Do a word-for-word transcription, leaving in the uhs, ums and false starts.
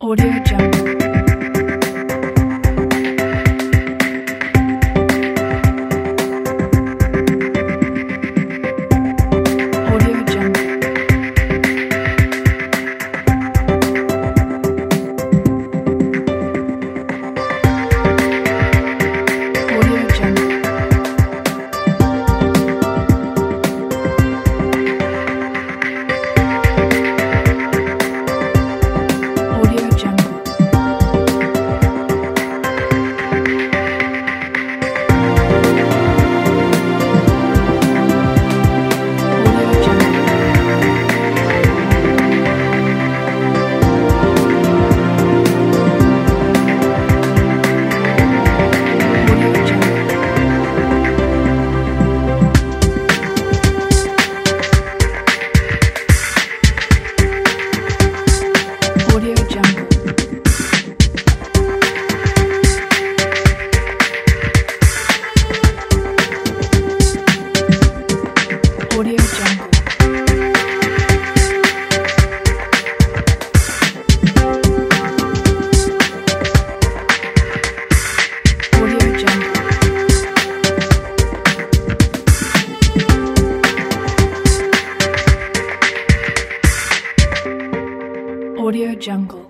Audio Jungle. Audio Jungle. Audio Jungle. Audio Jungle. Audio Jungle. Audio Jungle. Audio Jungle. Audio Jungle.